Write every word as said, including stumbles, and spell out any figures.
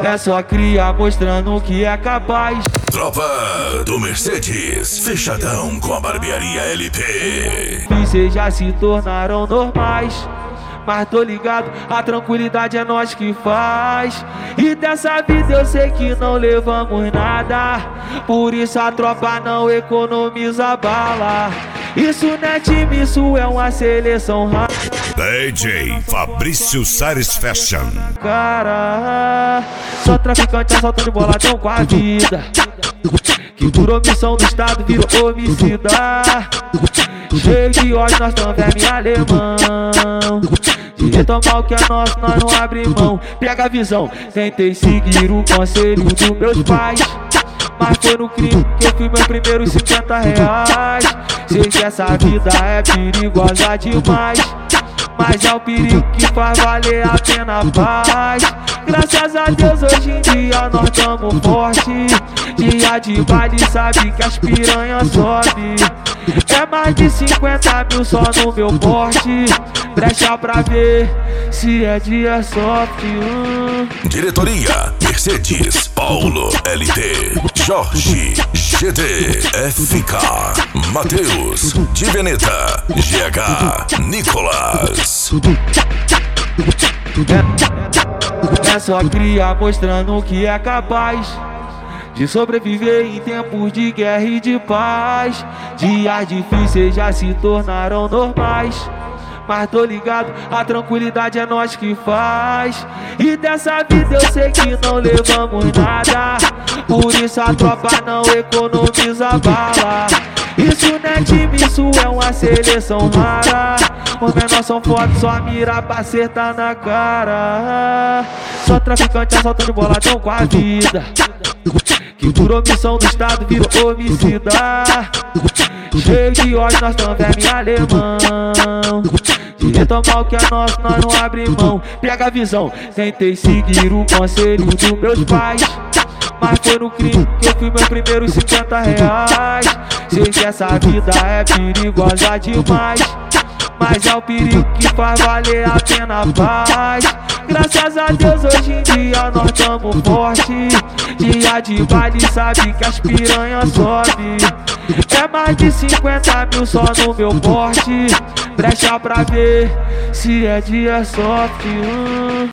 É só cria mostrando que é capaz. Tropa do Mercedes, fechadão com a barbearia L P. Vocês já se tornaram normais, mas tô ligado, a tranquilidade é nós que faz. E dessa vida eu sei que não levamos nada, por isso a tropa não economiza bala. Isso não é time, isso é uma seleção rara. D J Fabrício Sares Fashion. Cara, só traficante assaltando boladão com a vida, que por omissão do estado virou homicida. Cheio de ódio, nós tão verme alemão. Direito ao mal que é nosso, nós não abre mão. Pega a visão, tentei seguir o conselho dos meus pais, mas foi no crime que eu fui meus primeiros cinquenta reais. Sei que essa vida é perigosa demais, mas é o perigo que faz valer a pena a paz. Graças a Deus hoje em dia nós tamo forte. Dia de baile sabe que as piranhas sobe. É mais de cinquenta mil só no meu porte. Brecha pra ver se é dia soft. hum. Diretoria Mercedes, Paulo L T, Jorge G D, F K, Matheus de Veneta, G H, Nicolas. É, é só cria mostrando que é capaz de sobreviver em tempos de guerra e de paz. Dias difíceis já se tornaram normais, mas tô ligado, a tranquilidade é nós que faz. E dessa vida eu sei que não levamos nada, por isso a tropa não economiza bala. Isso não é time, isso é uma seleção rara. Os menores são fortes, só mira pra acertar na cara. Só traficante assaltando boladão com a vida, que por omissão do estado virou homicida. Cheio de ódio, nós tão verme alemão. Direito ao mal que é nosso, nós não abre mão. Pega a visão, tentei seguir o conselho dos meus pais, mas foi no crime que eu fui meus primeiros cinquenta reais. Sei que essa vida é perigosa demais, mas é o perigo que faz valer a pena a paz. Graças a Deus hoje em dia nós tamo forte. Dia de baile sabe que as piranhas sobe. É mais de cinquenta mil só no meu porte. Brecha pra ver se é dia soft. hum.